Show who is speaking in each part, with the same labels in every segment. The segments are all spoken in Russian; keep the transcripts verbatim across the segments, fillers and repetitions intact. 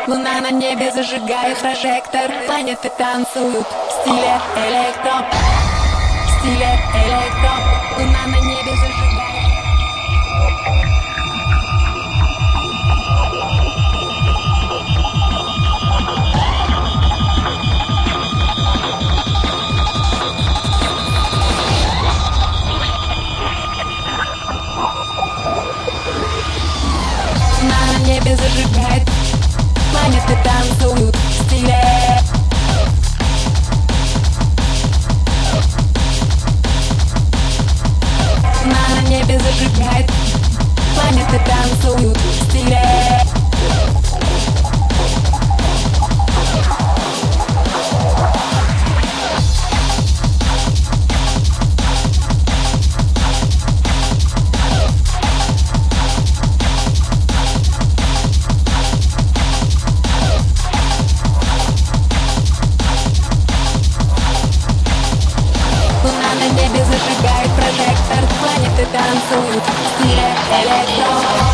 Speaker 1: Луна на небе зажигает прожектор, планеты танцуют в стиле электро, в стиле электро. Луна на небе зажигает. Луна на небе зажигает, планеты танцуют в стиле. Луна на небе зажигает, планеты танцуют в стиле. Луна на небе зажигает прожектор, планеты танцуют в стиле электро.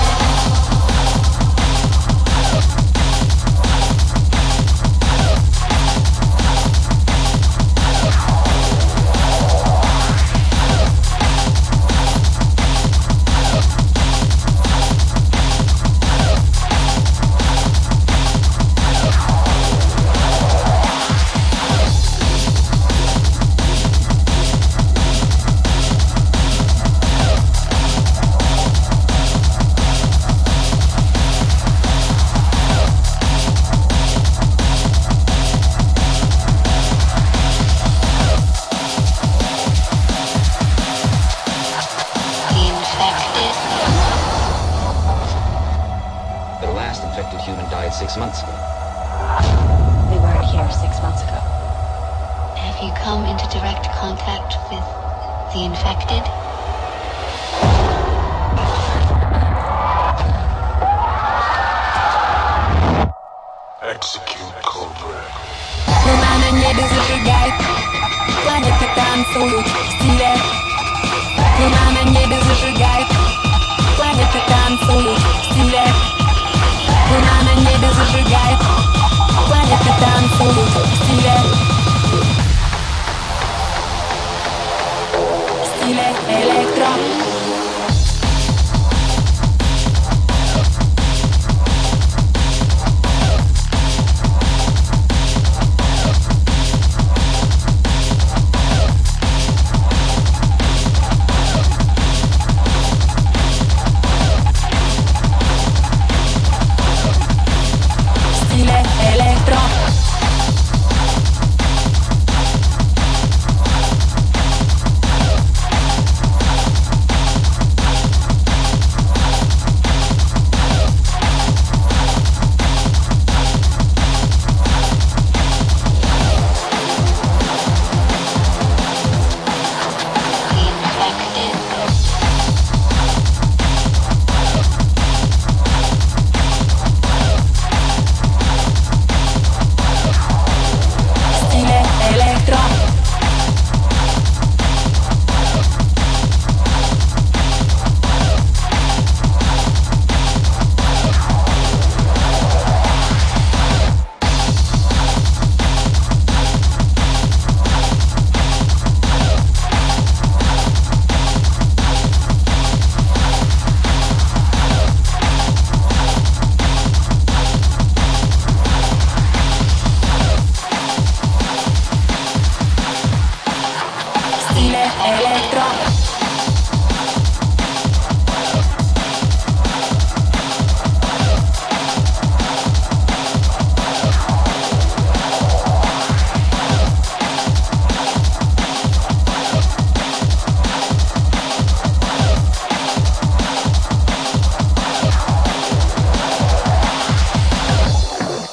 Speaker 2: The last infected human died six months ago.
Speaker 3: We weren't here six months ago.
Speaker 4: Have you come into direct contact with the infected?
Speaker 5: Execute Cobra.
Speaker 1: Луна на небе зажигает, планеты танцуют в стиле. Луна на небе зажигает, планеты танцуют в стиле. Луна на небе зажигает, планеты танцуют в стиле. В стиле электро.